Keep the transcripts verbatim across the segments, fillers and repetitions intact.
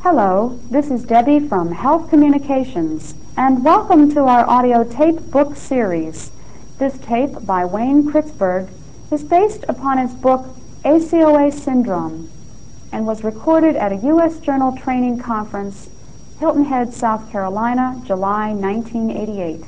Hello, this is Debbie from Health Communications, and welcome to our audio tape book series. This tape by Wayne Kritzberg is based upon his book A C O A Syndrome and was recorded at a U S Journal Training Conference, Hilton Head, South Carolina, July nineteen eighty-eight.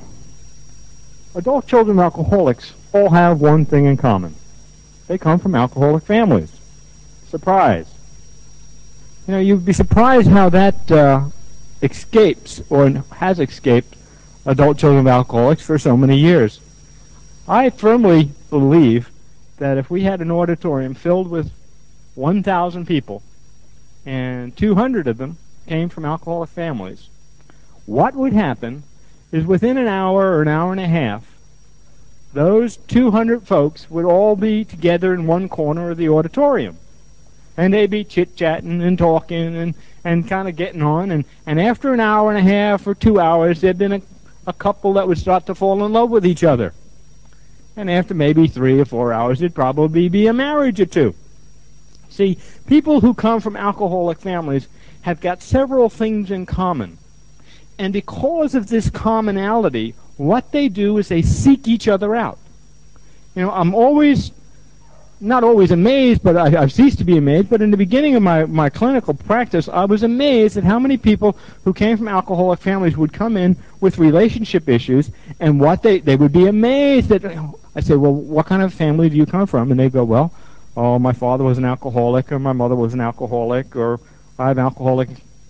Adult children of alcoholics all have one thing in common. They come from alcoholic families. Surprise. You know, you'd be surprised how that uh, escapes or has escaped adult children of alcoholics for so many years. I firmly believe that if we had an auditorium filled with one thousand people and two hundred of them came from alcoholic families, what would happen is within an hour or an hour and a half, those two hundred folks would all be together in one corner of the auditorium. And they'd be chit-chatting and talking and, and kind of getting on. And, and after an hour and a half or two hours, there'd been a, a couple that would start to fall in love with each other. And after maybe three or four hours, there'd probably be a marriage or two. See, people who come from alcoholic families have got several things in common. And because of this commonality, what they do is they seek each other out. You know, I'm always... not always amazed, but I, I've ceased to be amazed, but in the beginning of my, my clinical practice, I was amazed at how many people who came from alcoholic families would come in with relationship issues, and what they, they would be amazed at. I say, well, what kind of family do you come from? And they go, well, oh, my father was an alcoholic, or my mother was an alcoholic, or I have alcoholic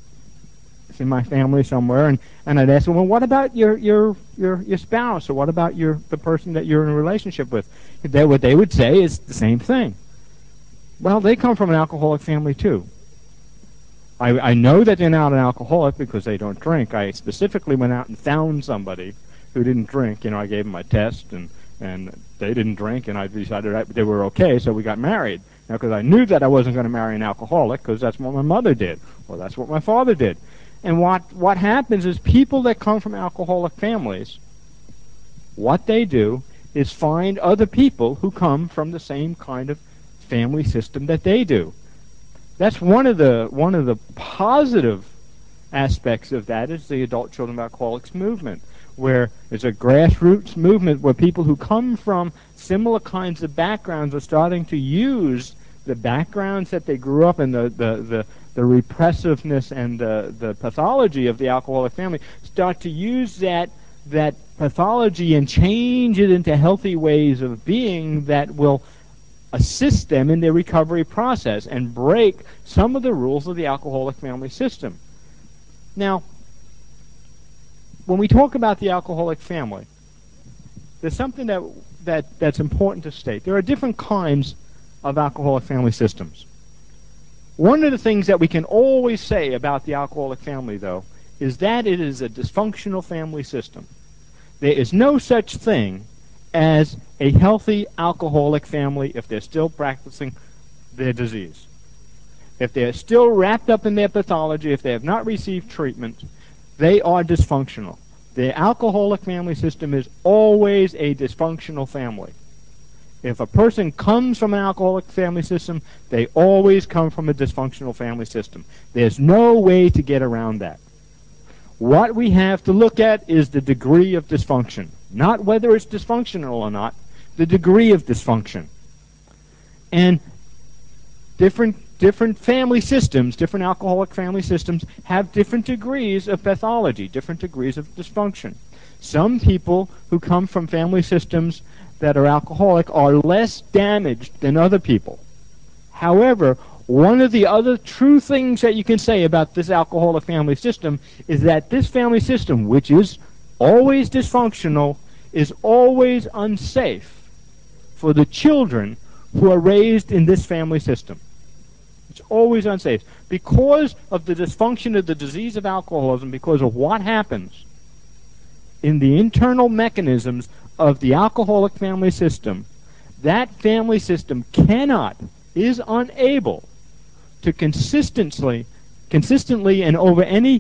in my family somewhere. And, and I'd ask them, well, what about your, your, your, your spouse, or what about your the person that you're in a relationship with? They, what they would say is the same thing. Well, they come from an alcoholic family too. I, I know that they're not an alcoholic because they don't drink. I specifically went out and found somebody who didn't drink. You know, I gave them a test, and, and they didn't drink, and I decided I, they were okay, so we got married. Now, because I knew that I wasn't going to marry an alcoholic, because that's what my mother did, or that's what my father did. And what, what happens is people that come from alcoholic families, what they do is find other people who come from the same kind of family system that they do. That's one of the one of the positive aspects of that is the Adult Children of Alcoholics movement, where it's a grassroots movement where people who come from similar kinds of backgrounds are starting to use the backgrounds that they grew up in, the the the, the repressiveness and the, the pathology of the alcoholic family, start to use that that pathology and change it into healthy ways of being that will assist them in their recovery process and break some of the rules of the alcoholic family system. Now, when we talk about the alcoholic family, there's something that, that that's important to state. There are different kinds of alcoholic family systems. One of the things that we can always say about the alcoholic family, though, is that it is a dysfunctional family system. There is no such thing as a healthy alcoholic family if they're still practicing their disease. If they're still wrapped up in their pathology, if they have not received treatment, they are dysfunctional. The alcoholic family system is always a dysfunctional family. If a person comes from an alcoholic family system, they always come from a dysfunctional family system. There's no way to get around that. What we have to look at is the degree of dysfunction. Not whether it's dysfunctional or not, the degree of dysfunction. And different different family systems, different alcoholic family systems, have different degrees of pathology, different degrees of dysfunction. Some people who come from family systems that are alcoholic are less damaged than other people. However, one of the other true things that you can say about this alcoholic family system is that this family system, which is always dysfunctional, is always unsafe for the children who are raised in this family system. It's always unsafe. Because of the dysfunction of the disease of alcoholism, because of what happens in the internal mechanisms of the alcoholic family system, that family system cannot, is unable to consistently, consistently and over any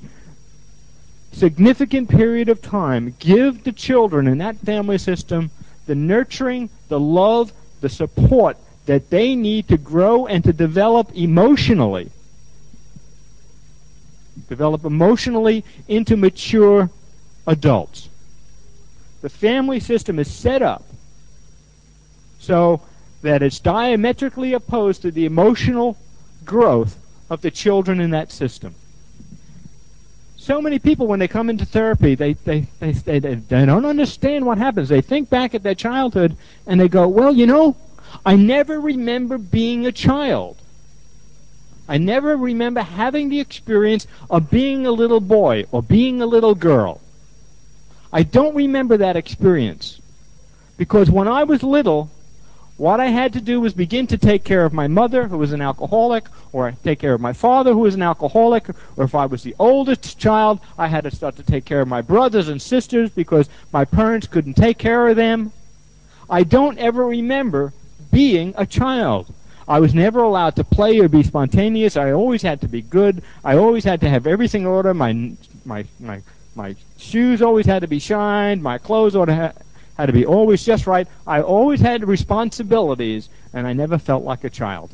significant period of time give the children in that family system the nurturing, the love, the support that they need to grow and to develop emotionally develop emotionally into mature adults. The family system is set up so that it's diametrically opposed to the emotional growth of the children in that system. So many people, when they come into therapy, they, they, they, they, they don't understand what happens. They think back at their childhood and they go, well, you know, I never remember being a child. I never remember having the experience of being a little boy or being a little girl. I don't remember that experience because when I was little, what I had to do was begin to take care of my mother, who was an alcoholic, or take care of my father, who was an alcoholic, or if I was the oldest child, I had to start to take care of my brothers and sisters because my parents couldn't take care of them. I don't ever remember being a child. I was never allowed to play or be spontaneous. I always had to be good. I always had to have everything in order. My, my, my, my shoes always had to be shined. My clothes ought to have... had to be always just right. I always had responsibilities, and I never felt like a child.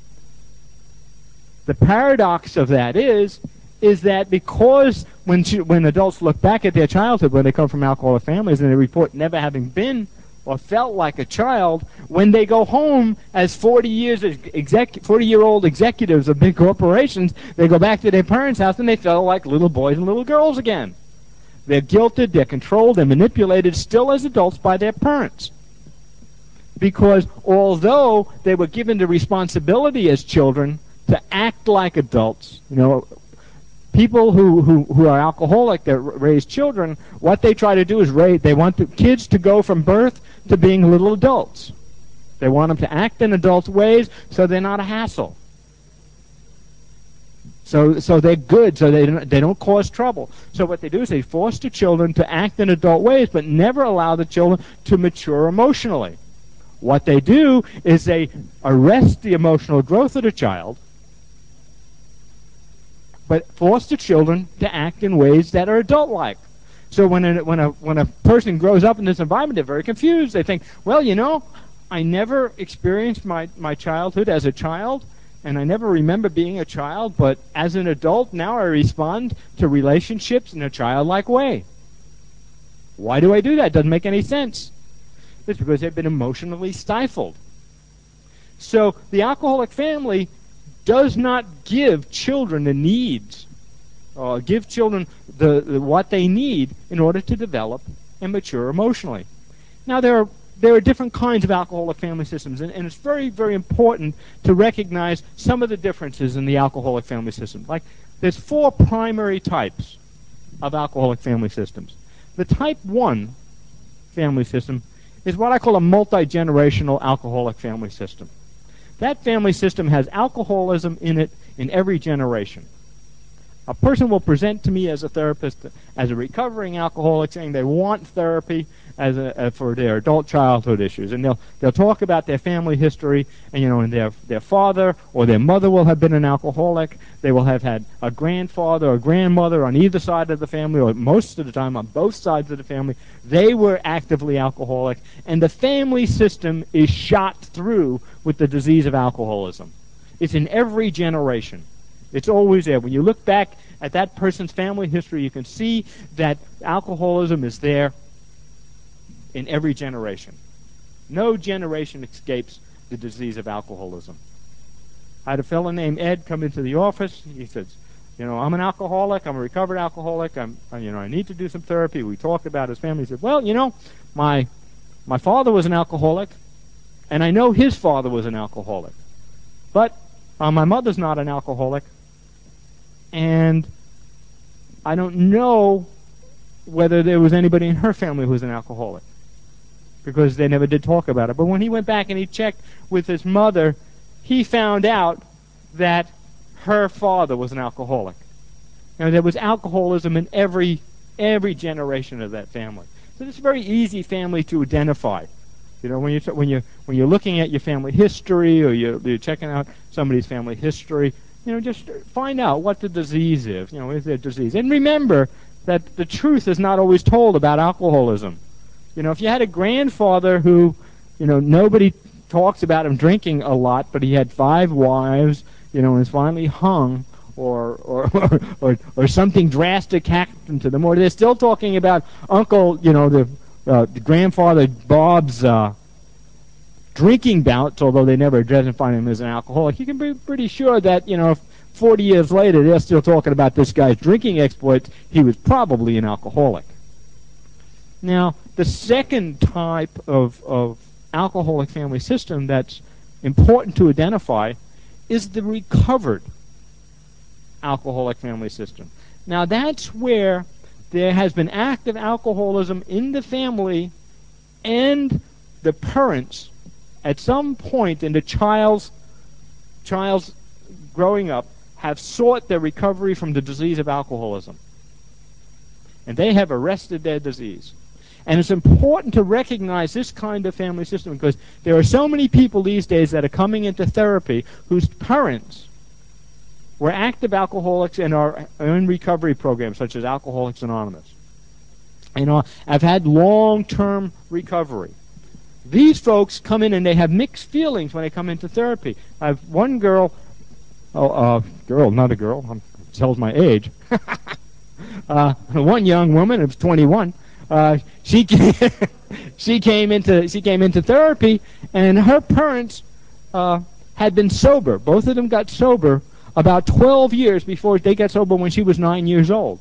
The paradox of that is, is that because when ch- when adults look back at their childhood, when they come from alcoholic families, and they report never having been or felt like a child, when they go home as forty years exec- forty-year-old executives of big corporations, they go back to their parents' house and they feel like little boys and little girls again. They're guilted, they're controlled, they're manipulated still as adults by their parents. Because although they were given the responsibility as children to act like adults, you know, people who, who, who are alcoholic that raise children, what they try to do is raise, they want the kids to go from birth to being little adults. They want them to act in adult ways so they're not a hassle. So, so they're good, so they don't, they don't cause trouble. So what they do is they force the children to act in adult ways, but never allow the children to mature emotionally. What they do is they arrest the emotional growth of the child, but force the children to act in ways that are adult-like. So when a, when a, when a person grows up in this environment, they're very confused. They think, well, you know, I never experienced my, my childhood as a child, and I never remember being a child, but as an adult, now I respond to relationships in a childlike way. Why do I do that? Doesn't make any sense. It's because they've been emotionally stifled. So the alcoholic family does not give children the needs, or give children the, the what they need in order to develop and mature emotionally. Now there are There are different kinds of alcoholic family systems, and, and it's very, very important to recognize some of the differences in the alcoholic family system. Like, there's four primary types of alcoholic family systems. The type one family system is what I call a multi-generational alcoholic family system. That family system has alcoholism in it in every generation. A person will present to me as a therapist, as a recovering alcoholic, saying they want therapy as a, uh, for their adult childhood issues, and they'll they'll talk about their family history, and you know, and their their father or their mother will have been an alcoholic. They will have had a grandfather or grandmother on either side of the family, or most of the time on both sides of the family. They were actively alcoholic, and the family system is shot through with the disease of alcoholism. It's in every generation. It's always there. When you look back at that person's family history, you can see that alcoholism is there in every generation. No generation escapes the disease of alcoholism. I had a fellow named Ed come into the office. He says, you know, I'm an alcoholic. I'm a recovered alcoholic. I'm, you know, I need to do some therapy. We talked about his family. He said, well, you know, my my father was an alcoholic, and I know his father was an alcoholic. But uh, my mother's not an alcoholic, and I don't know whether there was anybody in her family who was an alcoholic, because they never did talk about it. But when he went back and he checked with his mother, he found out that her father was an alcoholic. Now, there was alcoholism in every every generation of that family. So it's a very easy family to identify. You know, when you when you when you're looking at your family history, or you're, you're checking out somebody's family history, you know, just find out what the disease is. You know, is there a disease? And remember that the truth is not always told about alcoholism. You know, if you had a grandfather who, you know, nobody talks about him drinking a lot, but he had five wives, you know, and is finally hung, or or, or, or, or something drastic happened to them, or they're still talking about Uncle, you know, the, uh, the grandfather Bob's uh, drinking bouts, although they never identify him as an alcoholic. You can be pretty sure that, you know, forty years later, they're still talking about this guy's drinking exploits. He was probably an alcoholic. Now, the second type of, of alcoholic family system that's important to identify is the recovered alcoholic family system. Now, that's where there has been active alcoholism in the family, and the parents, at some point in the child's, child's growing up, have sought their recovery from the disease of alcoholism. And they have arrested their disease. And it's important to recognize this kind of family system because there are so many people these days that are coming into therapy whose parents were active alcoholics and are in recovery programs such as Alcoholics Anonymous. You know, I've had long-term recovery. These folks come in and they have mixed feelings when they come into therapy. I have one girl, oh, uh, girl, not a girl, I'm, tells my age. uh, one young woman, it was twenty-one. Uh, she came, she came into she came into therapy, and her parents uh, had been sober. Both of them got sober about twelve years before they got sober when she was nine years old.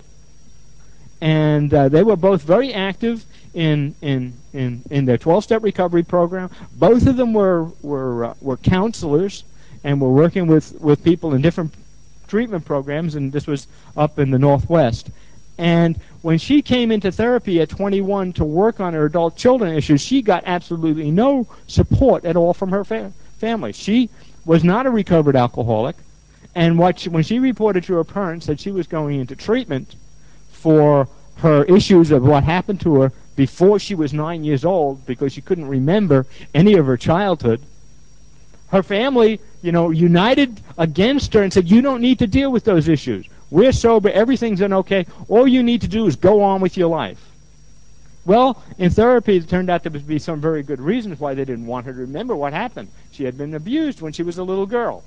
And uh, they were both very active in in in, in their twelve-step recovery program. Both of them were were uh, were counselors and were working with with people in different treatment programs. And this was up in the Northwest. And when she came into therapy at twenty-one to work on her adult children issues, she got absolutely no support at all from her fa family. She was not a recovered alcoholic, and what she, when she reported to her parents that she was going into treatment for her issues of what happened to her before she was nine years old because she couldn't remember any of her childhood, her family, you know, united against her and said, "You don't need to deal with those issues. We're sober, everything's in okay. All you need to do is go on with your life." Well, in therapy, it turned out to be some very good reasons why they didn't want her to remember what happened. She had been abused when she was a little girl.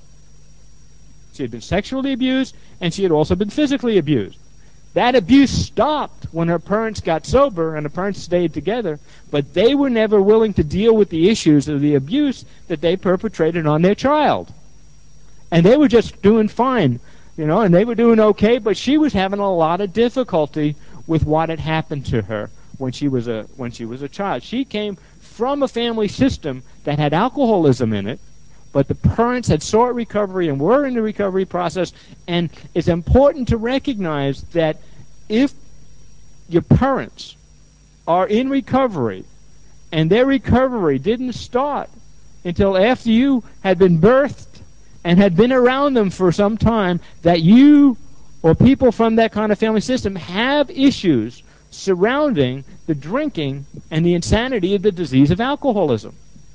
She had been sexually abused, and she had also been physically abused. That abuse stopped when her parents got sober, and the parents stayed together, but they were never willing to deal with the issues of the abuse that they perpetrated on their child. And they were just doing fine. You know, and they were doing okay, but she was having a lot of difficulty with what had happened to her when she was a when she was a child. She came from a family system that had alcoholism in it, but the parents had sought recovery and were in the recovery process. And it's important to recognize that if your parents are in recovery and their recovery didn't start until after you had been birthed and had been around them for some time, that you or people from that kind of family system have issues surrounding the drinking and the insanity of the disease of alcoholism.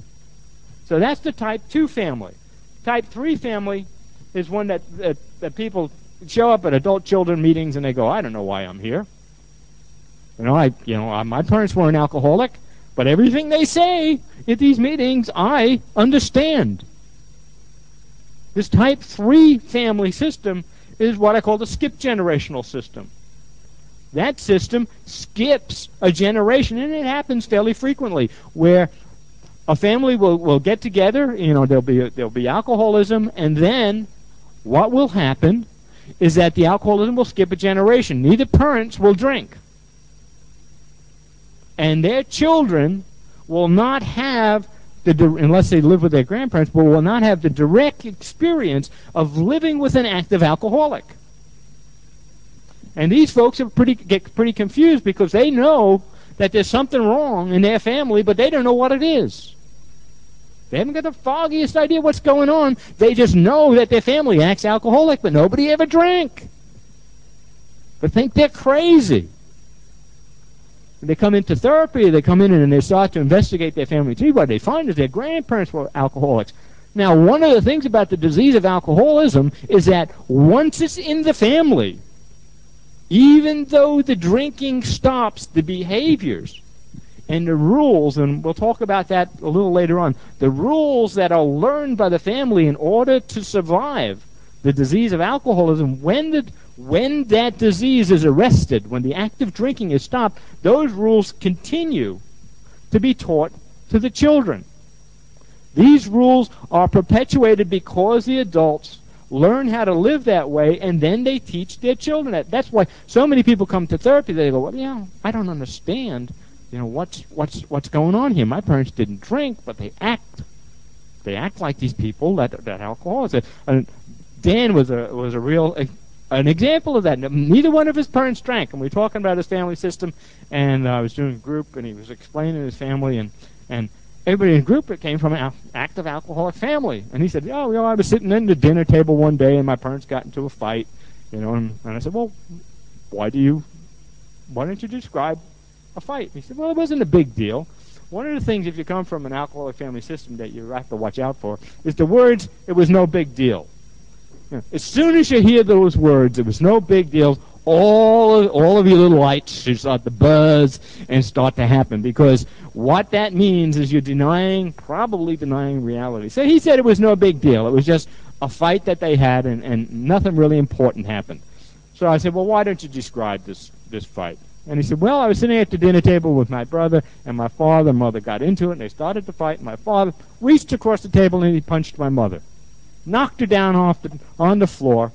So that's the type two family. Type three family is one that, that, that people show up at adult children meetings and they go, "I don't know why I'm here. You know, I, you know, I, my parents were an alcoholic, but everything they say at these meetings, I understand." This type three family system is what I call the skip generational system. That system skips a generation, and it happens fairly frequently, where a family will, will get together, you know, there'll be, there'll be alcoholism, and then what will happen is that the alcoholism will skip a generation. Neither parents will drink. And their children will not have The, unless they live with their grandparents, but will not have the direct experience of living with an active alcoholic. And these folks are pretty, get pretty confused because they know that there's something wrong in their family, but they don't know what it is. They haven't got the foggiest idea what's going on. They just know that their family acts alcoholic, but nobody ever drank. But think they're crazy. They come into therapy, they come in and they start to investigate their family tree. What they find is their grandparents were alcoholics. Now, one of the things about the disease of alcoholism is that once it's in the family, even though the drinking stops, the behaviors and the rules, and we'll talk about that a little later on, the rules that are learned by the family in order to survive the disease of alcoholism, when the when that disease is arrested, when the act of drinking is stopped, those rules continue to be taught to the children. These rules are perpetuated because the adults learn how to live that way, and then they teach their children that. That's why so many people come to therapy. They go, well, yeah, I don't understand, you know, what's what's what's going on here. My parents didn't drink, but they act. They act like these people that that alcoholics. And Dan was a was a real an example of that. Neither one of his parents drank, and we were talking about his family system. And uh, I was doing a group, and he was explaining his family, and and everybody in the group, it came from an active alcoholic family. And he said, oh, you know, I was sitting at the dinner table one day, and my parents got into a fight, you know, and, and I said, well, why do you, why don't you describe a fight? And he said, well, it wasn't a big deal. One of the things, if you come from an alcoholic family system, that you have to watch out for is the words, it was no big deal. You know, as soon as you hear those words, it was no big deal, all of, all of your little lights should start to buzz and start to happen, because what that means is you're denying, probably denying reality. So he said it was no big deal. It was just a fight that they had, and, and nothing really important happened. So I said, well, why don't you describe this, this fight? And he said, well, I was sitting at the dinner table with my brother and my father. Mother got into it, and they started to fight. And my father reached across the table, and he punched my mother, knocked her down off the, on the floor.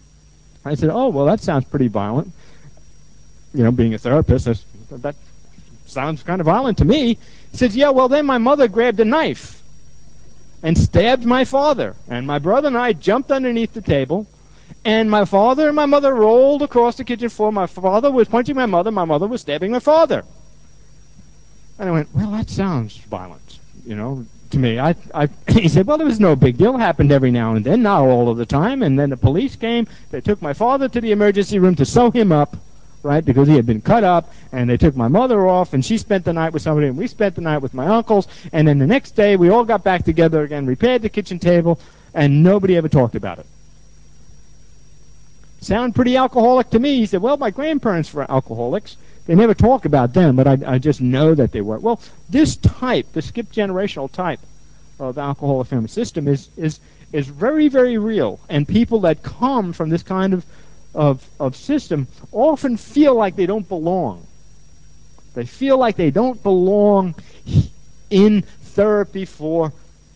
I said, oh, well, that sounds pretty violent. You know, being a therapist, I, that sounds kind of violent to me. He says, yeah, well, then my mother grabbed a knife and stabbed my father. And my brother and I jumped underneath the table, and my father and my mother rolled across the kitchen floor. My father was punching my mother. My mother was stabbing my father. And I went, well, that sounds violent, you know, to me. I, I, he said, well, it was no big deal. It happened every now and then, not all of the time. And then the police came. They took my father to the emergency room to sew him up, right, because he had been cut up. And they took my mother off, and she spent the night with somebody, and we spent the night with my uncles. And then the next day, we all got back together again, repaired the kitchen table, and nobody ever talked about it. Sound pretty alcoholic to me. He said, well, my grandparents were alcoholics. They never talk about them, but I, I just know that they were. Well, this type, the skipped generational type of alcoholic family system is is is very, very real. And people that come from this kind of, of, of system often feel like they don't belong. They feel like they don't belong in therapy for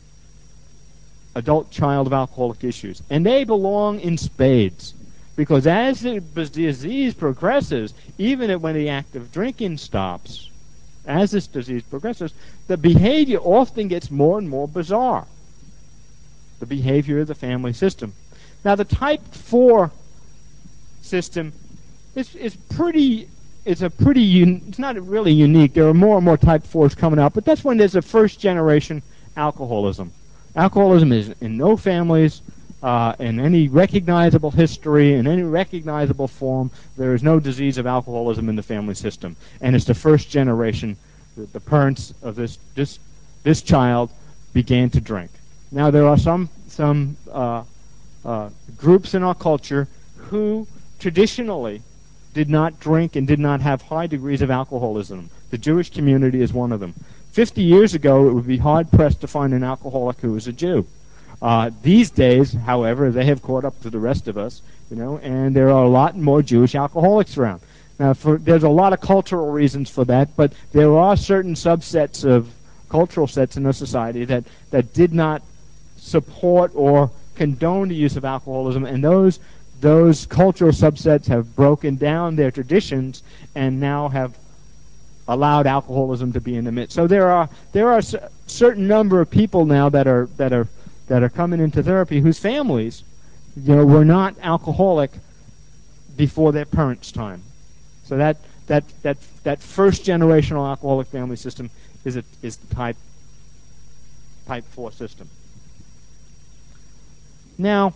adult child of alcoholic issues. And they belong in spades. Because as the disease progresses, even when the act of drinking stops, as this disease progresses, the behavior often gets more and more bizarre. The behavior of the family system. Now, the type four system is, is pretty, it's a pretty, un, it's not really unique. There are more and more type fours coming out, but that's when there's a first generation alcoholism. Alcoholism is in no families. Uh, in any recognizable history, in any recognizable form, there is no disease of alcoholism in the family system. And it's the first generation that the parents of this this this child began to drink. Now, there are some some uh, uh, groups in our culture who traditionally did not drink and did not have high degrees of alcoholism. The Jewish community is one of them. Fifty years ago, it would be hard-pressed to find an alcoholic who was a Jew. Uh, these days, however, they have caught up to the rest of us, you know, and there are a lot more Jewish alcoholics around. Now, for, there's a lot of cultural reasons for that, but there are certain subsets of cultural sets in our society that, that did not support or condone the use of alcoholism, and those those cultural subsets have broken down their traditions and now have allowed alcoholism to be in the midst. So there are there are a certain number of people now that are that are that are coming into therapy whose families, you know, were not alcoholic before their parents' time. So that that that that first generational alcoholic family system is a, is the type type four system. Now,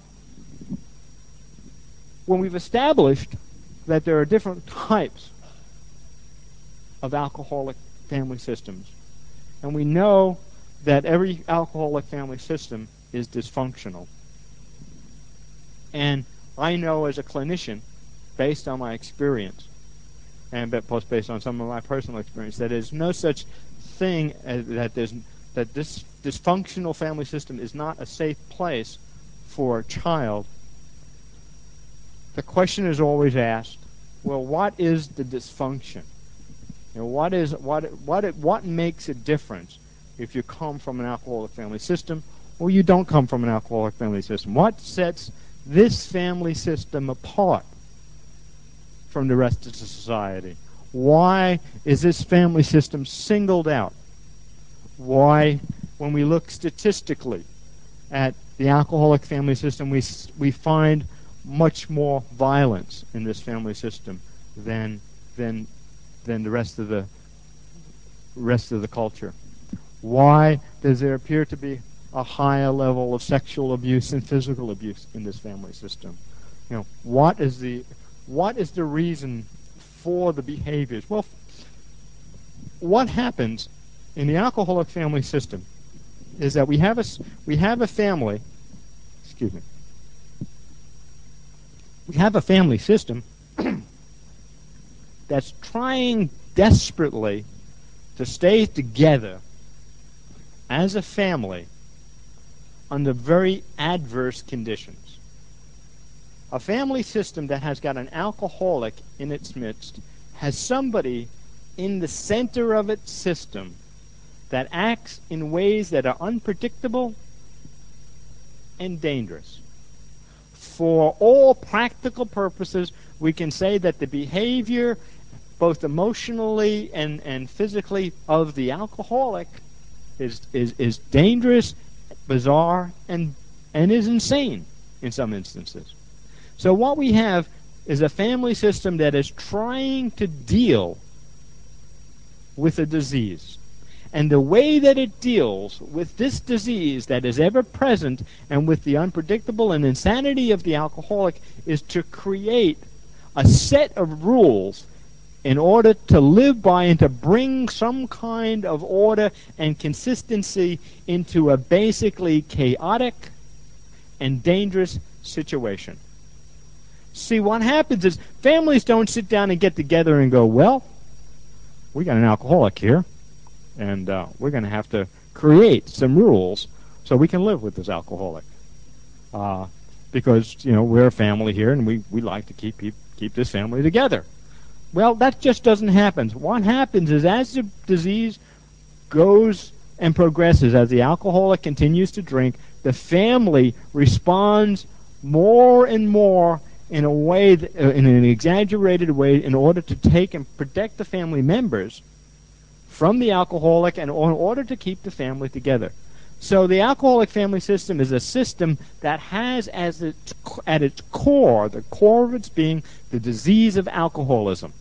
when we've established that there are different types of alcoholic family systems, and we know that every alcoholic family system is dysfunctional. And I know as a clinician, based on my experience, and plus based on some of my personal experience, that there's no such thing as that there's that this dysfunctional family system is not a safe place for a child the question is always asked, well, what is the dysfunction? You know, what is what what what makes a difference if you come from an alcoholic family system or you don't come from an alcoholic family system? What sets this family system apart from the rest of the society? Why is this family system singled out? Why, when we look statistically at the alcoholic family system, we we find much more violence in this family system than than than the rest of the rest of the culture? Why does there appear to be a higher level of sexual abuse and physical abuse in this family system? You know, what is the what is the reason for the behaviors? Well, what happens in the alcoholic family system is that we have a we have a family. Excuse me. We have a family system that's trying desperately to stay together as a family under very adverse conditions. A family system that has got an alcoholic in its midst has somebody in the center of its system that acts in ways that are unpredictable and dangerous. For all practical purposes, we can say that the behavior, both emotionally and, and physically, of the alcoholic is, is, is dangerous, bizarre, and, and is insane in some instances. So what we have is a family system that is trying to deal with a disease. And the way that it deals with this disease that is ever present and with the unpredictable and insanity of the alcoholic is to create a set of rules in order to live by and to bring some kind of order and consistency into a basically chaotic and dangerous situation. See, what happens is families don't sit down and get together and go, well, we got an alcoholic here, and uh, we're going to have to create some rules so we can live with this alcoholic. Uh, because, you know, we're a family here, and we, we like to keep, keep keep this family together. Well, that just doesn't happen. What happens is as the disease goes and progresses, as the alcoholic continues to drink, the family responds more and more in a way, that, uh, in an exaggerated way, in order to take and protect the family members from the alcoholic and in order to keep the family together. So the alcoholic family system is a system that has as its, at its core, the core of its being, the disease of alcoholism.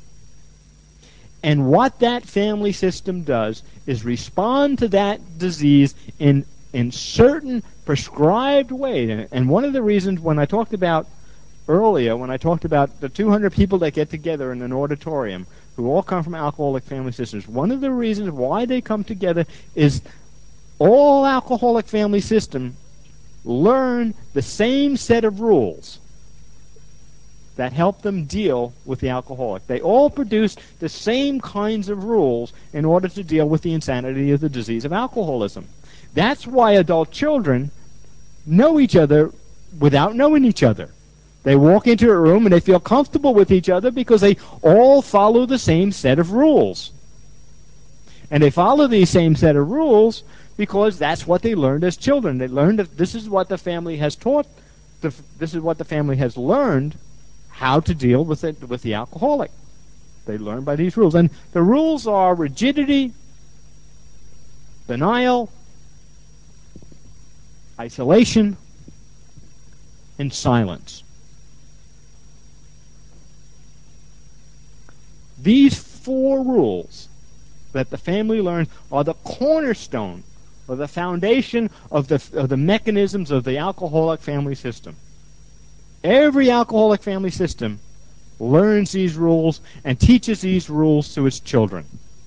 And what that family system does is respond to that disease in in certain prescribed ways. And one of the reasons when I talked about earlier, when I talked about the two hundred people that get together in an auditorium who all come from alcoholic family systems, one of the reasons why they come together is all alcoholic family systems learn the same set of rules that help them deal with the alcoholic. They all produce the same kinds of rules in order to deal with the insanity of the disease of alcoholism. That's why adult children know each other without knowing each other. They walk into a room and they feel comfortable with each other because they all follow the same set of rules. And they follow the same set of rules because that's what they learned as children. They learned that this is what the family has taught, the, this is what the family has learned how to deal with it, with the alcoholic. They learn by these rules. And the rules are rigidity, denial, isolation, and silence. These four rules that the family learns are the cornerstone or the foundation of the, of the mechanisms of the alcoholic family system. Every alcoholic family system learns these rules and teaches these rules to its children.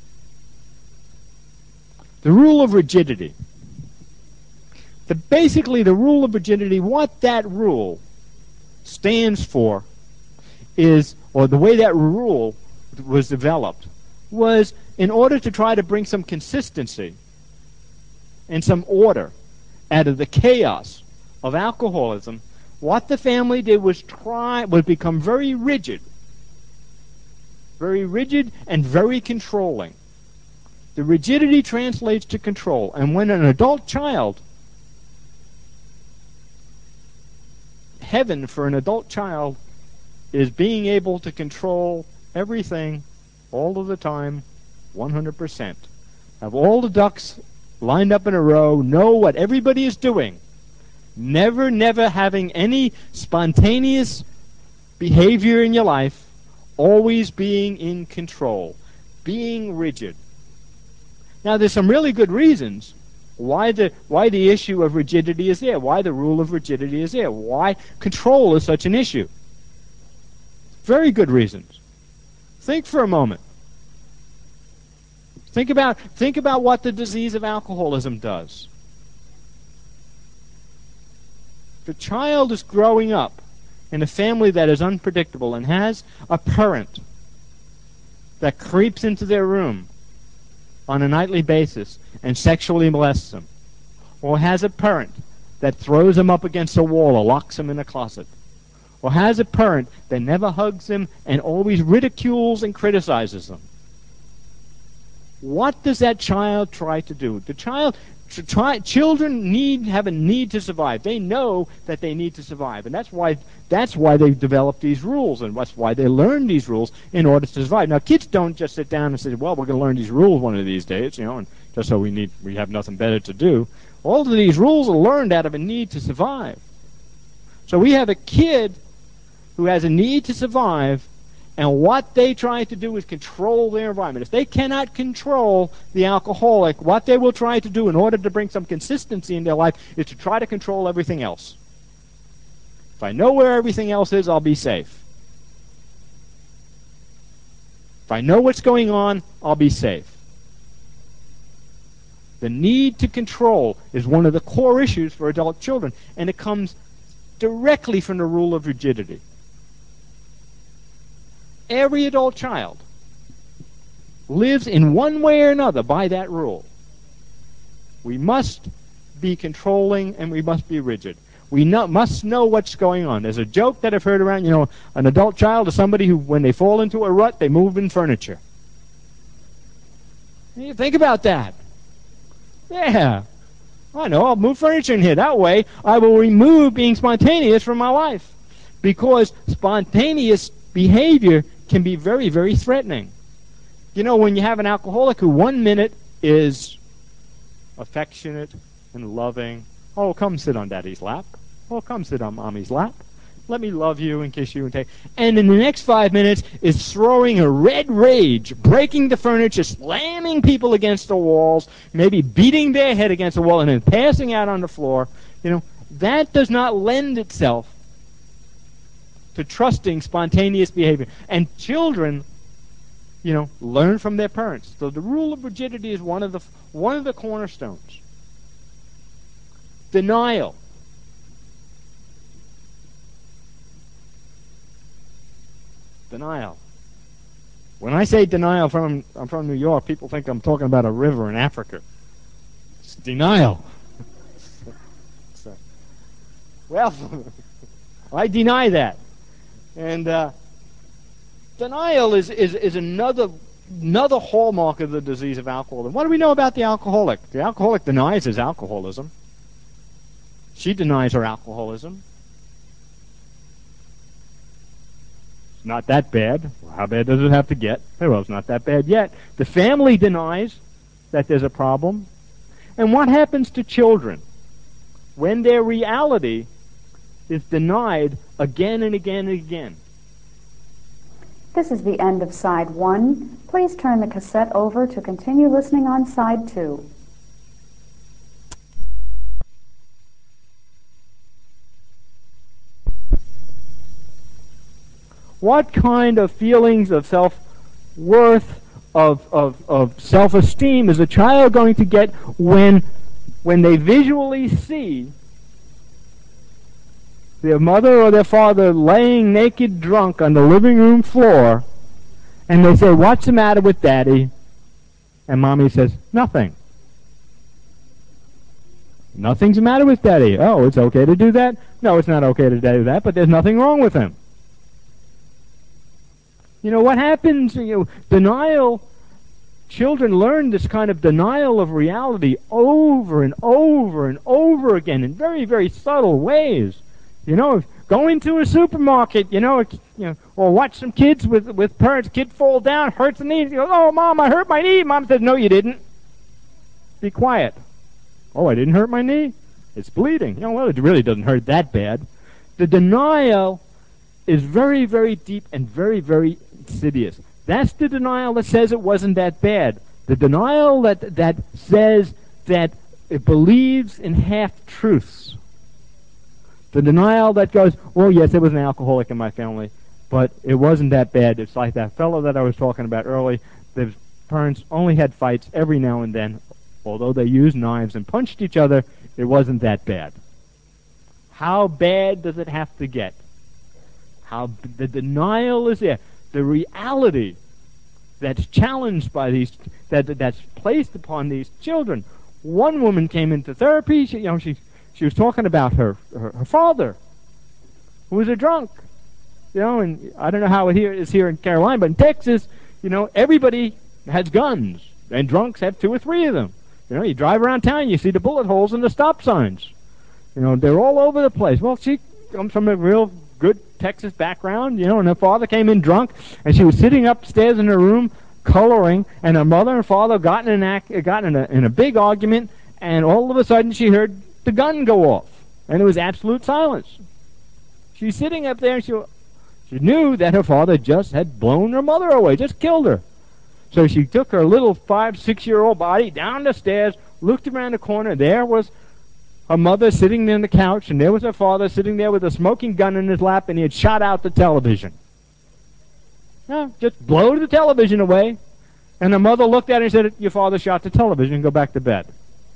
The rule of rigidity. The, basically, the rule of rigidity, what that rule stands for is, or the way that rule was developed, was in order to try to bring some consistency and some order out of the chaos of alcoholism, What the family did was try, was become very rigid. Very rigid and very controlling. The rigidity translates to control. And when an adult child, heaven for an adult child is being able to control everything all of the time, one hundred percent. Have all the ducks lined up in a row, know what everybody is doing. Never, never having any spontaneous behavior in your life, always being in control, being rigid. Now, there's some really good reasons why the why the issue of rigidity is there, why the rule of rigidity is there, why control is such an issue. Very good reasons. Think for a moment. Think about think about what the disease of alcoholism does. The child is growing up in a family that is unpredictable and has a parent that creeps into their room on a nightly basis and sexually molests them, or has a parent that throws him up against a wall or locks him in a closet, or has a parent that never hugs him and always ridicules and criticizes them. What does that child try to do? The child Try, children need have a need to survive. They know that they need to survive, and that's why that's why they develop these rules, and that's why they learn these rules in order to survive. Now, kids don't just sit down and say, "Well, we're going to learn these rules one of these days," you know, and just so we need we have nothing better to do. All of these rules are learned out of a need to survive. So we have a kid who has a need to survive, and what they try to do is control their environment. If they cannot control the alcoholic, what they will try to do in order to bring some consistency in their life is to try to control everything else. If I know where everything else is, I'll be safe. If I know what's going on, I'll be safe. The need to control is one of the core issues for adult children, and it comes directly from the rule of rigidity. Every adult child lives in one way or another by that rule. We must be controlling and we must be rigid. We know, must know what's going on. There's a joke that I've heard around, you know, an adult child is somebody who, when they fall into a rut, they move in furniture. You think about that. Yeah. I know, I'll move furniture in here. That way, I will remove being spontaneous from my life. Because spontaneous behavior can be very, very threatening. You know, when you have an alcoholic who one minute is affectionate and loving, oh, come sit on Daddy's lap. Oh, come sit on Mommy's lap. Let me love you and kiss you and take. And in the next five minutes is throwing a red rage, breaking the furniture, slamming people against the walls, maybe beating their head against the wall and then passing out on the floor. You know, that does not lend itself to trusting spontaneous behavior. And children, you know, learn from their parents. So the rule of rigidity is one of the one of the cornerstones. Denial. Denial. When I say denial, from I'm from New York, people think I'm talking about a river in Africa. It's denial. So, well, I deny that. And uh, denial is, is, is another another hallmark of the disease of alcoholism. What do we know about the alcoholic? The alcoholic denies his alcoholism. She denies her alcoholism. It's not that bad. Well, how bad does it have to get? Well, it's not that bad yet. The family denies that there's a problem. And what happens to children when their reality is denied again and again and again? This is the end of side one. Please turn the cassette over to continue listening on side two. What kind of feelings of self-worth, of, of, of self-esteem is a child going to get when, when they visually see their mother or their father laying naked drunk on the living room floor, and they say, "What's the matter with Daddy?" And Mommy says, "Nothing." Nothing's the matter with Daddy. Oh, it's okay to do that? No, it's not okay to do that, but there's nothing wrong with him. You know, what happens, you know, denial, children learn this kind of denial of reality over and over and over again in very, very subtle ways. You know, go into a supermarket, you know, you know, or watch some kids with, with parents, kid fall down, hurts the knee, you go, oh, Mom, I hurt my knee. Mom says, no, you didn't. Be quiet. Oh, I didn't hurt my knee? It's bleeding. You know, well, it really doesn't hurt that bad. The denial is very, very deep and very, very insidious. That's the denial that says it wasn't that bad. The denial that, that says that it believes in half-truths. The denial that goes, well, yes, there was an alcoholic in my family, but it wasn't that bad. It's like that fellow that I was talking about early. His parents only had fights every now and then. Although they used knives and punched each other, it wasn't that bad. How bad does it have to get? How the denial is there. The reality that's challenged by these, that that's placed upon these children. One woman came into therapy. She, you know, she she was talking about her, her her father, who was a drunk. You know, and I don't know how it here is here in Carolina, but in Texas, you know, everybody has guns, and drunks have two or three of them. You know, you drive around town, you see the bullet holes in the stop signs. You know, they're all over the place. Well, she comes from a real good Texas background, you know, and her father came in drunk, and she was sitting upstairs in her room coloring, and her mother and father got in an act, got in a, in a big argument, and all of a sudden she heard the gun go off, and it was absolute silence. She's sitting up there, and she, she knew that her father just had blown her mother away, just killed her. So she took her little five, six-year-old body down the stairs, looked around the corner. There was her mother sitting there on the couch, and there was her father sitting there with a smoking gun in his lap, and he had shot out the television. No, just blow the television away. And the mother looked at her and said, your father shot the television, go back to bed.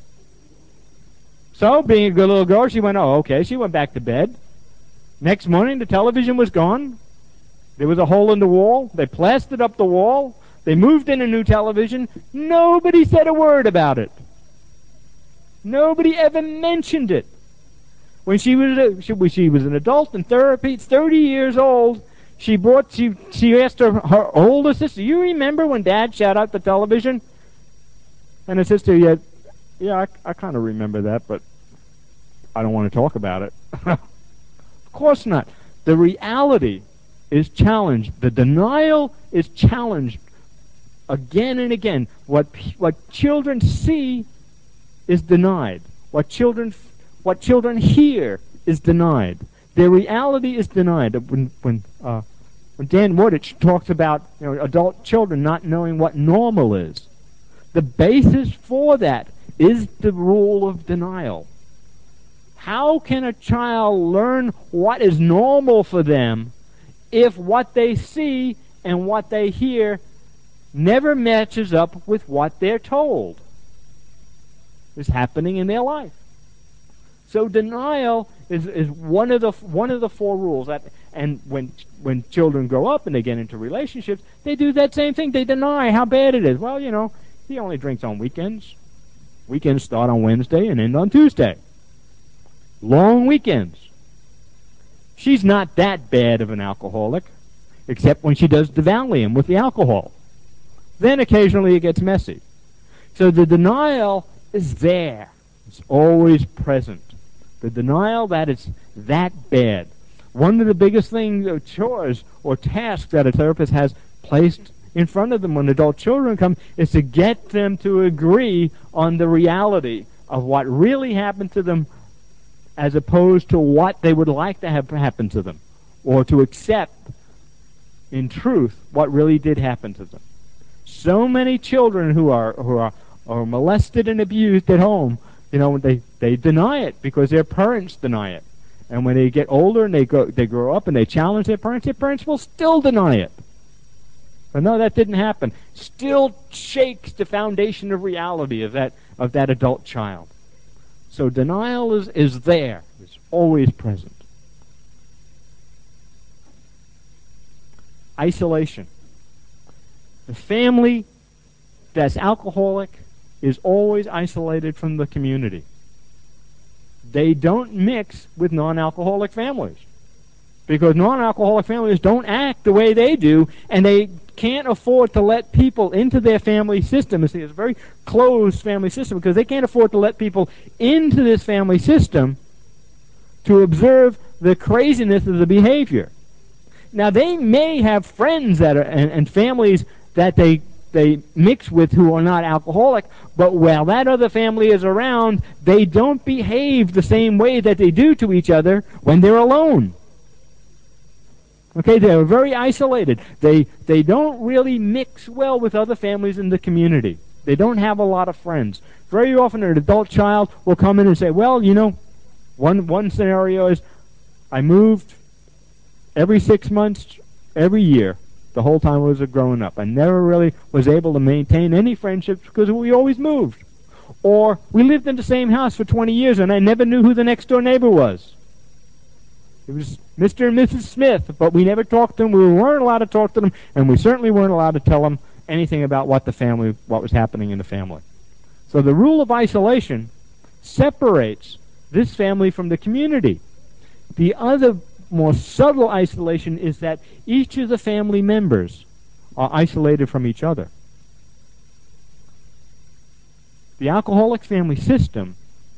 So, being a good little girl, she went, oh, okay. She went back to bed. Next morning, the television was gone. There was a hole in the wall. They plastered up the wall. They moved in a new television. Nobody said a word about it. Nobody ever mentioned it. When she was a, she, when she was an adult in therapy, thirty years old, she brought she she asked her her older sister, "You remember when Dad shot out the television?" And her sister, yeah, yeah, I, I kind of remember that, but I don't want to talk about it. Of course not. The reality is challenged. The denial is challenged. Again and again, what what children see is denied. What children what children hear is denied. Their reality is denied. When when uh, when Dan Wooditch talks about, you know, adult children not knowing what normal is, the basis for that is the rule of denial. How can a child learn what is normal for them if what they see and what they hear never matches up with what they're told is happening in their life? So denial is, is one of the one of the four rules. That, and when when children grow up and they get into relationships, they do that same thing. They deny how bad it is. Well, you know, he only drinks on weekends. Weekends start on Wednesday and end on Tuesday. Long weekends. She's not that bad of an alcoholic, except when she does the Valium with the alcohol. Then occasionally it gets messy. So the denial is there. It's always present. The denial that it's that bad. One of the biggest things, or chores or tasks that a therapist has placed in front of them when adult children come is to get them to agree on the reality of what really happened to them as opposed to what they would like to have happen to them, or to accept in truth what really did happen to them. So many children who are who are, are molested and abused at home, you know, they, they deny it because their parents deny it. And when they get older and they go they grow up and they challenge their parents, their parents will still deny it. But no, that didn't happen. Still shakes the foundation of reality of that of that adult child. So denial is, is there. It's always present. Isolation. The family that's alcoholic is always isolated from the community. they don't mix with non-alcoholic families, because non-alcoholic families don't act the way they do, and they can't afford to let people into their family system. You see, it's a very closed family system, because they can't afford to let people into this family system to observe the craziness of the behavior. Now, they may have friends that are and, and families that they they mix with who are not alcoholic, but while that other family is around, they don't behave the same way that they do to each other when they're alone. Okay, they're very isolated. They they don't really mix well with other families in the community. They don't have a lot of friends. Very often an adult child will come in and say, well, you know, one one scenario is, I moved every six months, every year, the whole time I was growing up. I never really was able to maintain any friendships because we always moved. Or we lived in the same house for twenty years and I never knew who the next door neighbor was. It was Mister and Missus Smith, but we never talked to them. We weren't allowed to talk to them, and we certainly weren't allowed to tell them anything about what the family, what was happening in the family. So the rule of isolation separates this family from the community. The other more subtle isolation is that each of the family members are isolated from each other. The alcoholic family system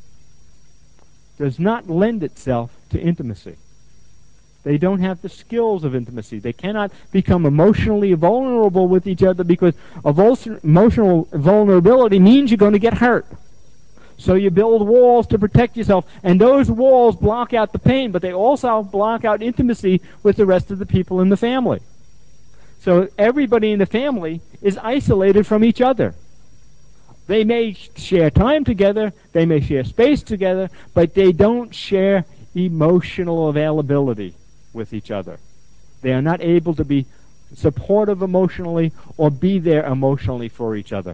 does not lend itself to intimacy. They don't have the skills of intimacy. They cannot become emotionally vulnerable with each other, because emotional vulnerability means you're going to get hurt. So you build walls to protect yourself, and those walls block out the pain, but they also block out intimacy with the rest of the people in the family. So everybody in the family is isolated from each other. They may share time together, they may share space together, but they don't share emotional availability with each other. They are not able to be supportive emotionally or be there emotionally for each other.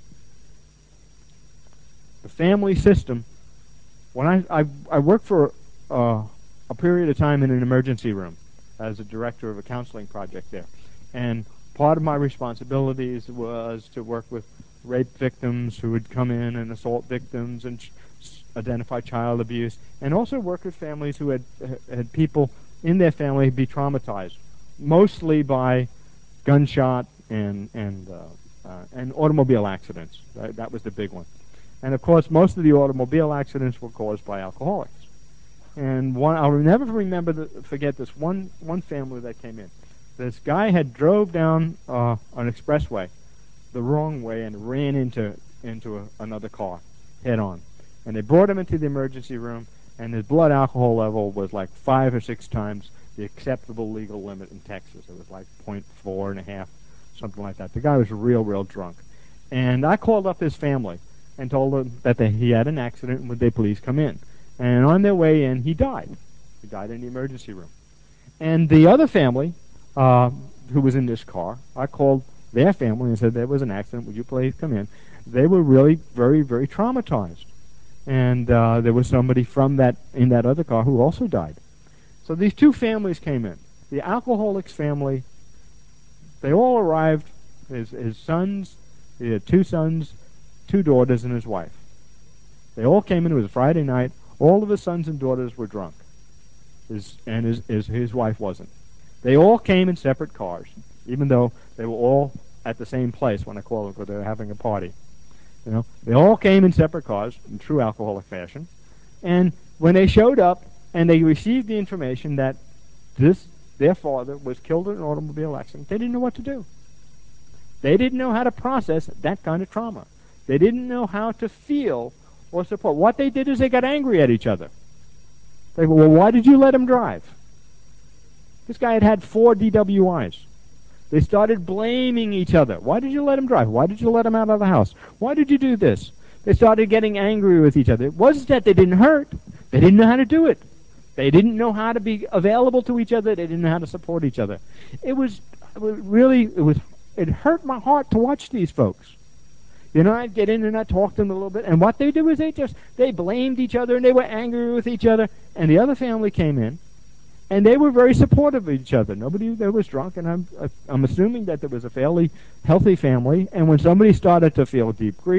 The family system, when I, I, I worked for uh, a period of time in an emergency room as a director of a counseling project there. And part of my responsibilities was to work with rape victims who would come in, and assault victims, and ch identify child abuse, and also work with families who had, had people in their family be traumatized, mostly by gunshot and, and, uh, uh, and automobile accidents. That, that was the big one. And of course, most of the automobile accidents were caused by alcoholics. And one, I'll never remember the, forget this one one family that came in. This guy had drove down uh, an expressway the wrong way and ran into into a, another car head on. And they brought him into the emergency room, and his blood alcohol level was like five or six times the acceptable legal limit in Texas. It was like point four and a half, something like that. The guy was real, real drunk. And I called up his family and told them that they, he had an accident and would they please come in. And on their way in, he died. He died in the emergency room. And the other family, uh, who was in this car, I called their family and said, there was an accident, would you please come in? They were really very, very traumatized. And uh, there was somebody from that in that other car who also died. So these two families came in. The alcoholics family, they all arrived, his, his sons, he had two sons, two daughters, and his wife. They all came in. It was a Friday night. All of his sons and daughters were drunk, his, and his, his, his wife wasn't. They all came in separate cars, even though they were all at the same place when I called them, because they were having a party. You know, they all came in separate cars in true alcoholic fashion. And when they showed up and they received the information that this their father was killed in an automobile accident, they didn't know what to do. They didn't know how to process that kind of trauma. They didn't know how to feel or support. What they did is they got angry at each other. They go, well, why did you let him drive? This guy had had four D W Is. They started blaming each other. Why did you let him drive? Why did you let him out of the house? Why did you do this? They started getting angry with each other. It wasn't that they didn't hurt. They didn't know how to do it. They didn't know how to be available to each other. They didn't know how to support each other. It was, it was really, it was, it hurt my heart to watch these folks. You know, I'd get in and I'd talk to them a little bit, and what they did was they just, they blamed each other, and they were angry with each other, and the other family came in, and they were very supportive of each other. Nobody there was drunk, and I'm, I'm assuming that there was a fairly healthy family, and when somebody started to feel deep grief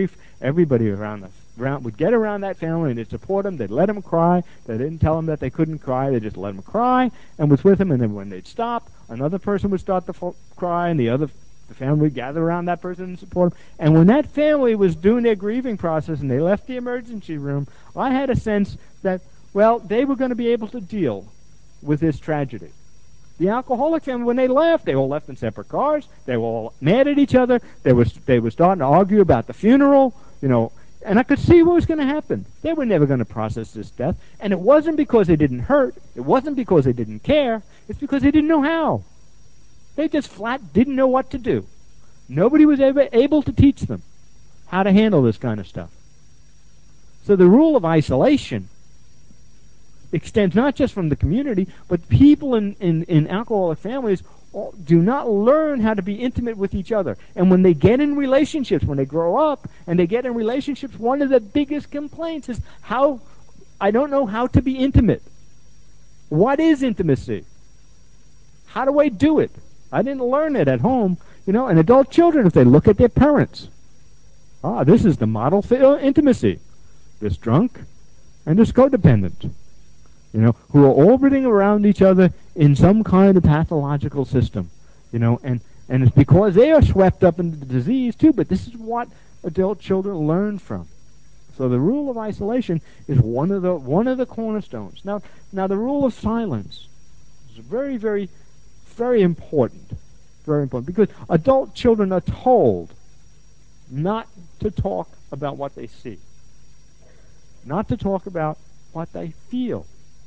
Everybody around the around would get around that family and they'd support them. They'd let them cry. They didn't tell them that they couldn't cry. They just let them cry and was with them. And then when they'd stop, another person would start to f- cry, and the other the family would gather around that person and support them. And when that family was doing their grieving process and they left the emergency room, I had a sense that, well, they were going to be able to deal with this tragedy. The alcoholic family, when they left, they all left in separate cars. They were all mad at each other. They was they were starting to argue about the funeral, you know. And I could see what was going to happen. They were never going to process this death. And it wasn't because they didn't hurt. It wasn't because they didn't care. It's because they didn't know how. They just flat didn't know what to do. Nobody was ever able to teach them how to handle this kind of stuff. So the rule of isolation extends not just from the community, but people in, in, in alcoholic families do not learn how to be intimate with each other. And when they get in relationships, when they grow up and they get in relationships, one of the biggest complaints is how, I don't know how to be intimate. What is intimacy? How do I do it? I didn't learn it at home. You know, and adult children, if they look at their parents, ah, this is the model for intimacy. This drunk and this codependent, you know, who are orbiting around each other in some kind of pathological system, you know, and, and it's because they are swept up into the disease too, but this is what adult children learn from. So the rule of isolation is one of the one of the cornerstones. Now, now the rule of silence is very, very, very important, very important, because adult children are told not to talk about what they see, not to talk about what they feel.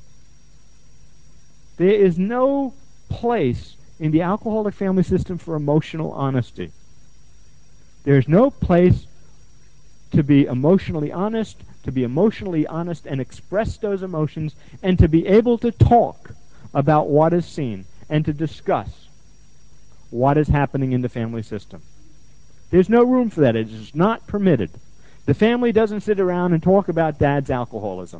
There is no place in the alcoholic family system for emotional honesty. There is no place to be emotionally honest, to be emotionally honest and express those emotions, and to be able to talk about what is seen and to discuss what is happening in the family system. There's no room for that. It is not permitted. The family doesn't sit around and talk about dad's alcoholism.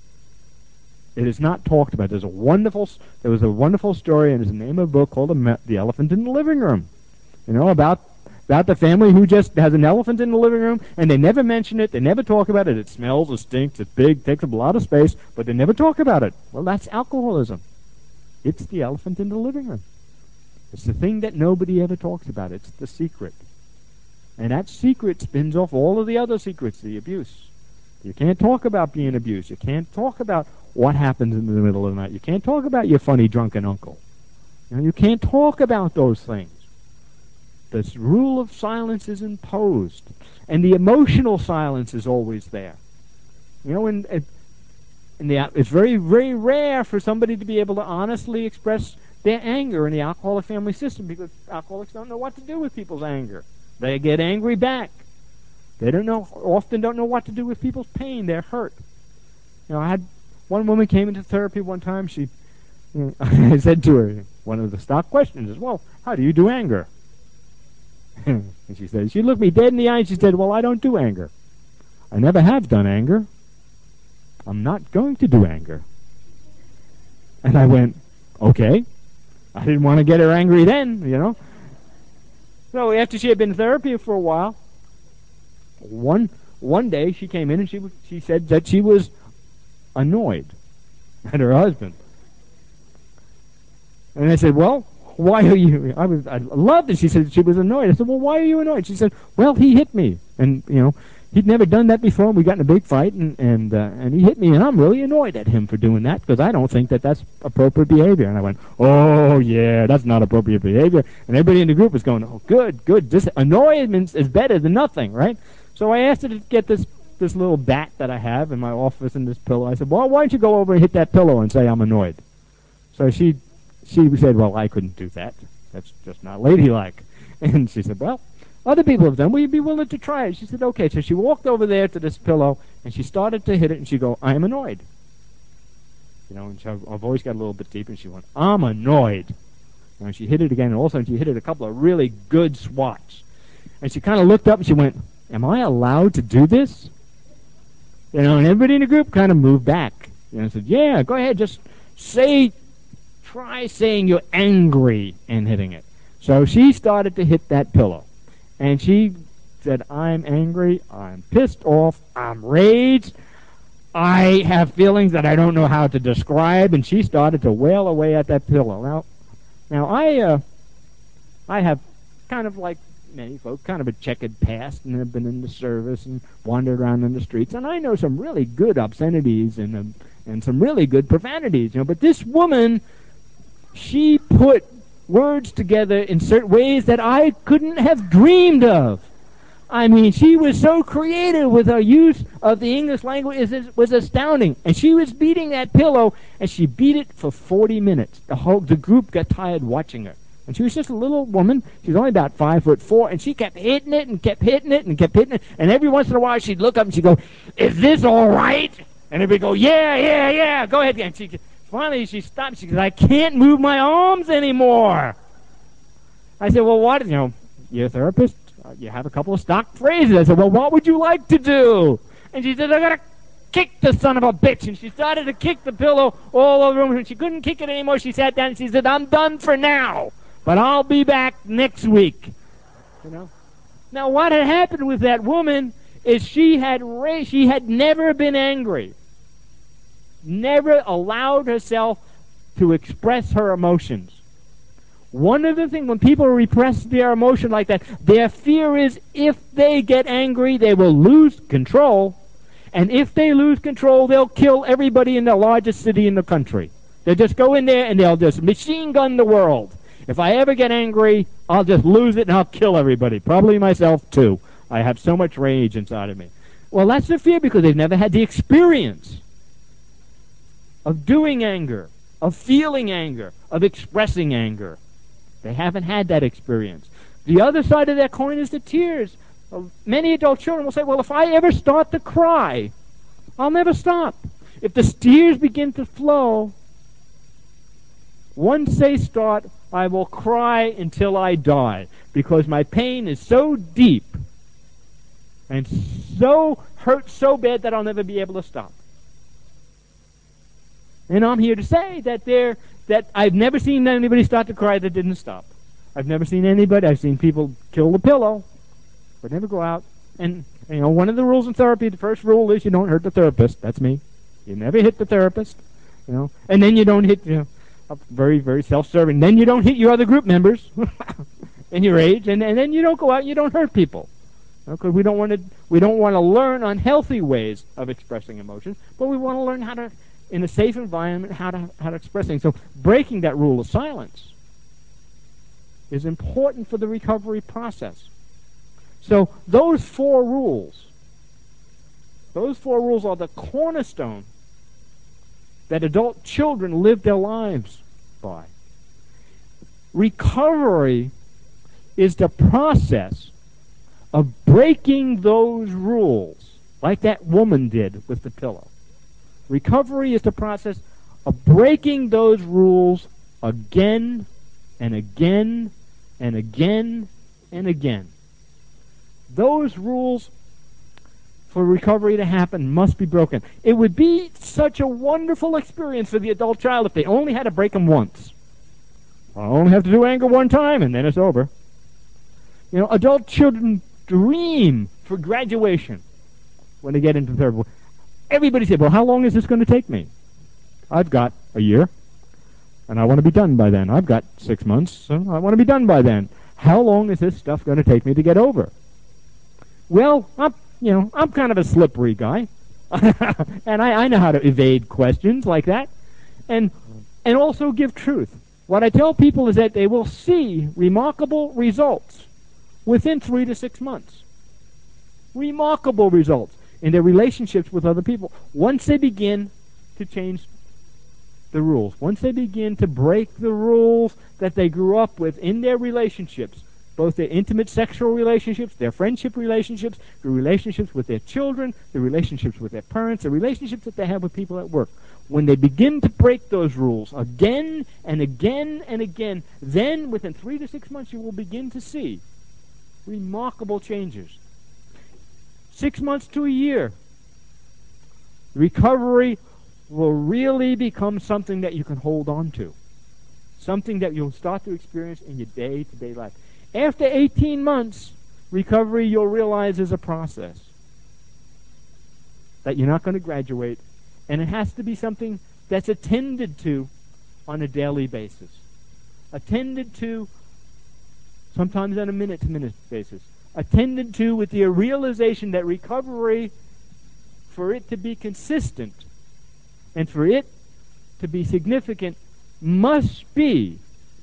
It is not talked about. There's a wonderful, there was a wonderful story, and there's a name of a book called The Elephant in the Living Room. You know, about about the family who just has an elephant in the living room, and they never mention it, they never talk about it. It smells, it stinks, it's big, takes up a lot of space, but they never talk about it. Well, that's alcoholism. It's the elephant in the living room. It's the thing that nobody ever talks about. It's the secret. And that secret spins off all of the other secrets, the abuse. You can't talk about being abused. You can't talk about what happens in the middle of the night. You can't talk about your funny drunken uncle. You know, you can't talk about those things. This rule of silence is imposed. And the emotional silence is always there. You know, and, and the, it's very, very rare for somebody to be able to honestly express their anger in the alcoholic family system, because alcoholics don't know what to do with people's anger. They get angry back. They don't know, often don't know what to do with people's pain. They're hurt. You know, I had one woman came into therapy one time. She, you know, I said to her, one of the stock questions is, well, how do you do anger? And she said, she looked me dead in the eye and she said, well, I don't do anger. I never have done anger. I'm not going to do anger. And I went, okay. I didn't want to get her angry then, you know. So after she had been in therapy for a while, one one day she came in and she was, she said that she was annoyed at her husband. And I said, well, why are you? I was I loved it. She said she was annoyed. I said, well, why are you annoyed? She said, well, he hit me, and you know, he'd never done that before. And we got in a big fight, and and uh, and he hit me, and I'm really annoyed at him for doing that because I don't think that that's appropriate behavior. And I went, oh yeah, that's not appropriate behavior. And everybody in the group was going, oh, good, good. This annoyance is better than nothing, right? So I asked her to get this this little bat that I have in my office and this pillow. I said, well, why don't you go over and hit that pillow and say I'm annoyed? So she she said, well, I couldn't do that. That's just not ladylike. And she said, well, other people have done. Will you be willing to try it? She said, okay. So she walked over there to this pillow, and she started to hit it, and she go, I am annoyed. You know, and she, her voice got a little bit deep, and she went, I'm annoyed. And she hit it again, and all of a sudden she hit it a couple of really good swats. And she kind of looked up, and she went, am I allowed to do this? You know, and everybody in the group kind of moved back. You know, and said, yeah, go ahead, just say, try saying you're angry and hitting it. So she started to hit that pillow. And she said, I'm angry, I'm pissed off, I'm raged, I have feelings that I don't know how to describe, and she started to wail away at that pillow. Now, now I, uh, I have kind of like many folks, kind of a checkered past, and have been in the service and wandered around in the streets, and I know some really good obscenities and um, and some really good profanities, you know. But this woman, she put words together in certain ways that I couldn't have dreamed of. I mean, she was so creative with her use of the English language. It was astounding. And she was beating that pillow, and she beat it for forty minutes. The whole the group got tired watching her. And she was just a little woman. She was only about five foot four, and she kept hitting it and kept hitting it and kept hitting it. And every once in a while, she'd look up and she'd go, "Is this all right?" And everybody go, "Yeah, yeah, yeah. Go ahead." And she finally she stopped. She goes, "I can't move my arms anymore." I said, "Well, what? You know, you're a therapist. Uh, you have a couple of stock phrases." I said, "Well, what would you like to do?" And she said, "I gotta kick the son of a bitch." And she started to kick the pillow all over the room. And she couldn't kick it anymore. She sat down and she said, "I'm done for now, but I'll be back next week." You know. Now, what had happened with that woman is she had ra- she had never been angry, never allowed herself to express her emotions. One of the things, when people repress their emotion like that, their fear is if they get angry, they will lose control. And if they lose control, they'll kill everybody in the largest city in the country. They'll just go in there and they'll just machine gun the world. If I ever get angry, I'll just lose it and I'll kill everybody. Probably myself, too. I have so much rage inside of me. Well, that's their fear because they've never had the experience of doing anger, of feeling anger, of expressing anger. They haven't had that experience. The other side of that coin is the tears. Many adult children will say, well, if I ever start to cry, I'll never stop. If the tears begin to flow, once they start, I will cry until I die because my pain is so deep and so hurt so bad that I'll never be able to stop. And I'm here to say that there that I've never seen anybody start to cry that didn't stop. I've never seen anybody. I've seen people kill the pillow, but never go out. And, you know, one of the rules in therapy, the first rule is you don't hurt the therapist. That's me. You never hit the therapist, you know. And then you don't hit, you know, very, very self-serving. Then you don't hit your other group members in your age, and, and then you don't go out and you don't hurt people. Because you know, we don't want to we don't want to learn unhealthy ways of expressing emotions, but we want to learn how to, in a safe environment, how to how to express things. So breaking that rule of silence is important for the recovery process. So those four rules, those four rules are the cornerstone that adult children live their lives by. Recovery is the process of breaking those rules, like that woman did with the pillow. Recovery is the process of breaking those rules again and again and again and again. Those rules for recovery to happen must be broken. It would be such a wonderful experience for the adult child if they only had to break them once. I only have to do anger one time and then it's over. You know, adult children dream for graduation when they get into third grade. Everybody said, well, how long is this going to take me? I've got a year, and I want to be done by then. I've got six months, so I want to be done by then. How long is this stuff going to take me to get over? Well, I'm, you know, I'm kind of a slippery guy, and I, I know how to evade questions like that, and and also give truth. What I tell people is that they will see remarkable results within three to six months. Remarkable results in their relationships with other people. Once they begin to change the rules, once they begin to break the rules that they grew up with in their relationships, both their intimate sexual relationships, their friendship relationships, the relationships with their children, the relationships with their parents, the relationships that they have with people at work. When they begin to break those rules again and again and again, then within three to six months you will begin to see remarkable changes. Six months to a year, recovery will really become something that you can hold on to, something that you'll start to experience in your day-to-day life. After eighteen months, Recovery, you'll realize, is a process. That you're not going to graduate, and it has to be something that's attended to on a daily basis. Attended to sometimes on a minute-to-minute basis. Attended to with the realization that recovery, for it to be consistent and for it to be significant, must be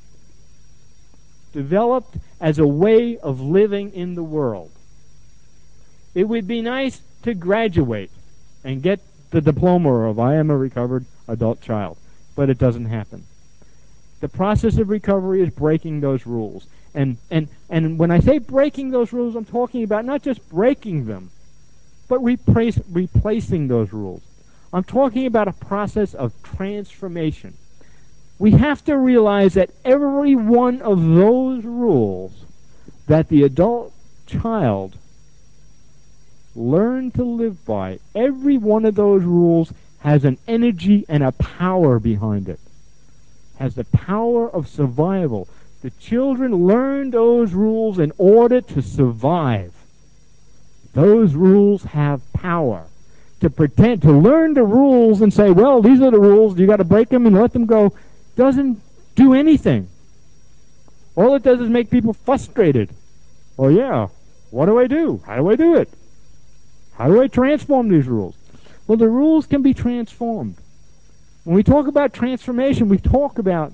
developed as a way of living in the world. It would be nice to graduate and get the diploma of I am a recovered adult child, but it doesn't happen. The process of recovery is breaking those rules. And, and, and when I say breaking those rules, I'm talking about not just breaking them, but replace, replacing those rules. I'm talking about a process of transformation. We have to realize that every one of those rules that the adult child learned to live by, every one of those rules has an energy and a power behind it. Has the power of survival. The children learn those rules in order to survive. Those rules have power. To pretend, to learn the rules and say, well, these are the rules, you got to break them and let them go, doesn't do anything. All it does is make people frustrated. Oh yeah, what do I do? How do I do it? How do I transform these rules? Well, the rules can be transformed. When we talk about transformation, we talk about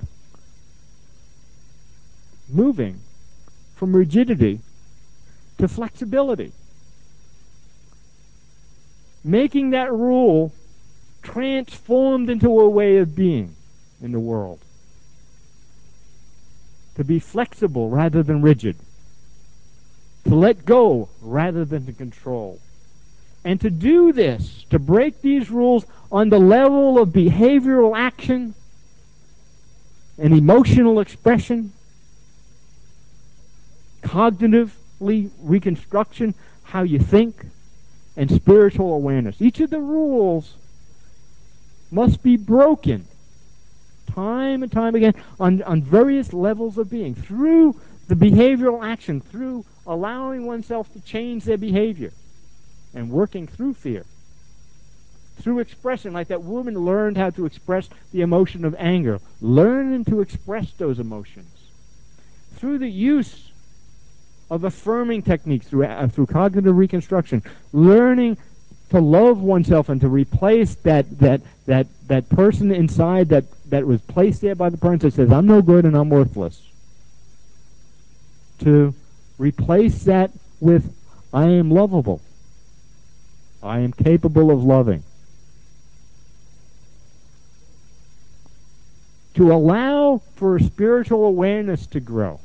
moving from rigidity to flexibility. Making that rule transformed into a way of being in the world. To be flexible rather than rigid. To let go rather than to control. And to do this, to break these rules on the level of behavioral action and emotional expression, cognitively reconstruction, how you think, and spiritual awareness. Each of the rules must be broken time and time again on, on various levels of being through the behavioral action, through allowing oneself to change their behavior and working through fear. Through expression, like that woman learned how to express the emotion of anger, learning to express those emotions. Through the use of affirming techniques, through, uh, through cognitive reconstruction, learning to love oneself and to replace that, that, that, that person inside that, that was placed there by the parents that says, I'm no good and I'm worthless. To replace that with, I am lovable. I am capable of loving. To allow for spiritual awareness to grow.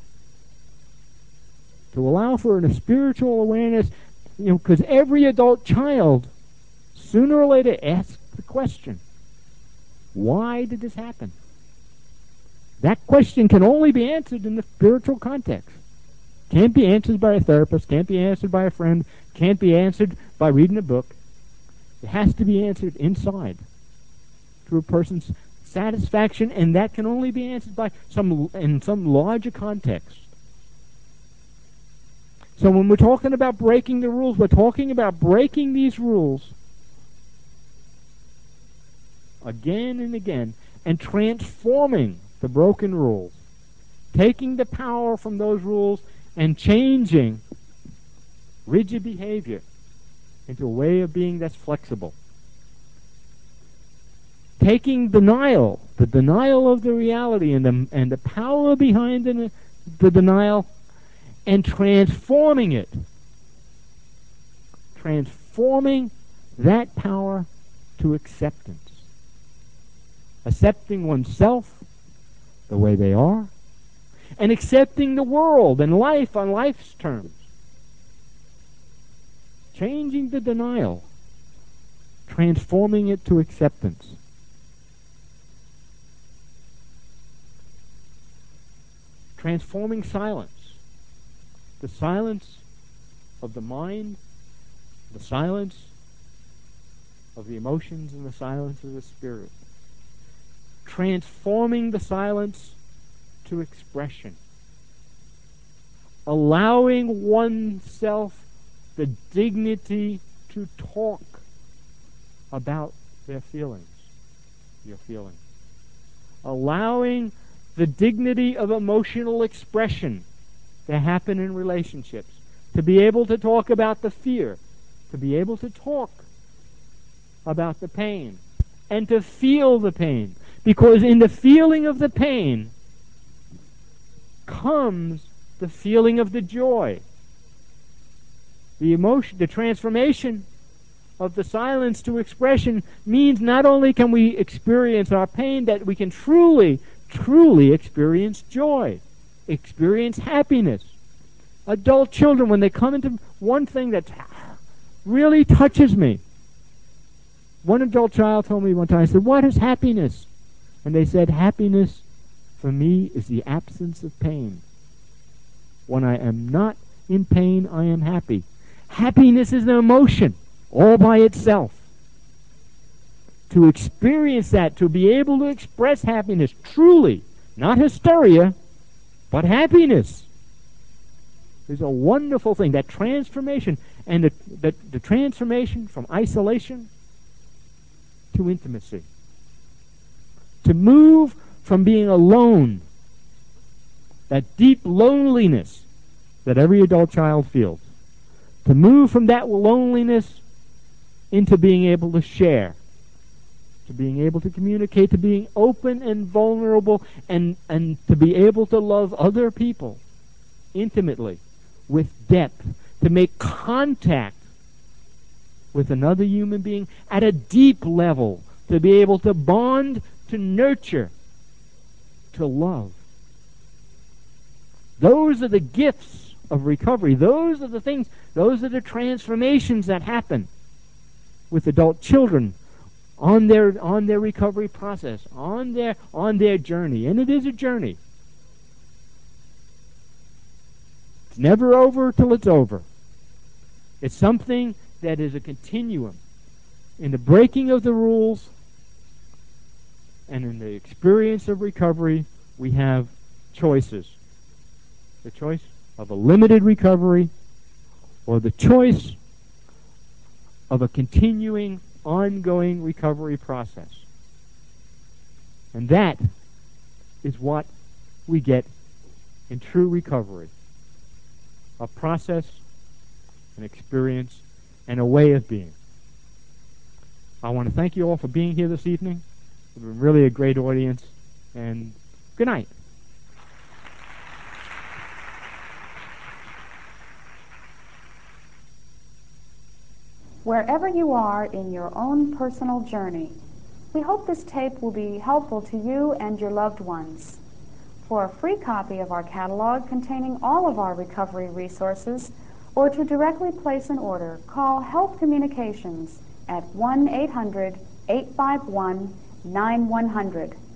To allow for a spiritual awareness, you know, because every adult child, sooner or later, asks the question, why did this happen? That question can only be answered in the spiritual context. Can't be answered by a therapist, can't be answered by a friend, can't be answered by reading a book. It has to be answered inside through a person's satisfaction, and that can only be answered by some in some larger context. So when we're talking about breaking the rules, we're talking about breaking these rules again and again and transforming the broken rules, taking the power from those rules and changing rigid behavior into a way of being that's flexible. Taking denial, the denial of the reality and the, and the power behind the, the denial, and transforming it. Transforming that power to acceptance. Accepting oneself the way they are, and accepting the world and life on life's terms. Changing the denial, transforming it to acceptance. Transforming silence. The silence of the mind, the silence of the emotions, and the silence of the spirit. Transforming the silence to expression. allowing oneself the dignity to talk about their feelings, your feelings. Allowing the dignity of emotional expression to happen in relationships, to be able to talk about the fear, to be able to talk about the pain, and to feel the pain. Because in the feeling of the pain comes the feeling of the joy. The emotion, the transformation of the silence to expression means not only can we experience our pain, that we can truly, truly experience joy, experience happiness. Adult children, when they come into one thing that really touches me, one adult child told me one time, I said, "What is happiness?" And they said, "Happiness for me is the absence of pain. When I am not in pain, I am happy." Happiness is an emotion all by itself. To experience that, to be able to express happiness truly, not hysteria, but happiness, is a wonderful thing. That transformation, and the, the, the transformation from isolation to intimacy. To move from being alone, that deep loneliness that every adult child feels, to move from that loneliness into being able to share, to being able to communicate, to being open and vulnerable, and, and to be able to love other people intimately, with depth, to make contact with another human being at a deep level, to be able to bond, to nurture, to love. Those are the gifts of recovery. Those are the things, those are the transformations that happen with adult children on their on their recovery process, on their on their journey. And it is a journey. It's never over till it's over. It's something that is a continuum. In the breaking of the rules and in the experience of recovery, we have choices. The choice of a limited recovery, or the choice of a continuing, ongoing recovery process. And that is what we get in true recovery. A process, an experience, and a way of being. I want to thank you all for being here this evening. It's been really a great audience, and good night. Wherever you are in your own personal journey, we hope this tape will be helpful to you and your loved ones. For a free copy of our catalog containing all of our recovery resources, or to directly place an order, call Health Communications at one eight hundred, eight five one, nine one hundred.